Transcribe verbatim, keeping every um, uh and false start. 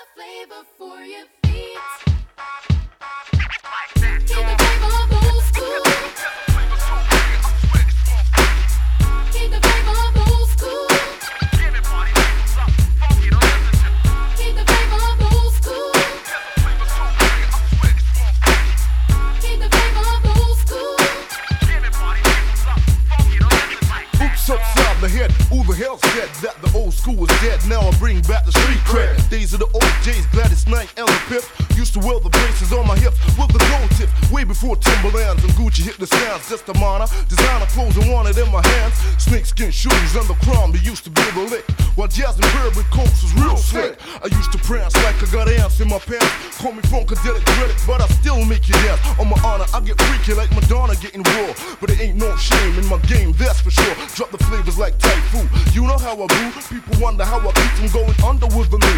flavor for your feet. Keep the flavor of old school. Keep the flavor of old school. Keep the flavor of old school. Keep the flavor of old school. Oops upside the head, who the hell said that the old school was dead? Now I bring back the street cred. Days of the old J's, Gladys Knight and the Pip. Used to wear the braces on my hips with the gold tip. Way before Timberlands and Gucci hit the sounds. Just a minor, designer clothes and wanted in my hands. Snakeskin shoes and the crown, they used to be the lick. While jazz and bourbon coats was real slick. I used to prance like I got ants in my pants. Call me funkadelic relic, but I still make you dance. On my honor, I get freaky like Madonna getting raw. But it ain't no shame in my game, that's for sure. Drop the flavors like typhoon. You know how I do. People wonder how I keep from going under with the new.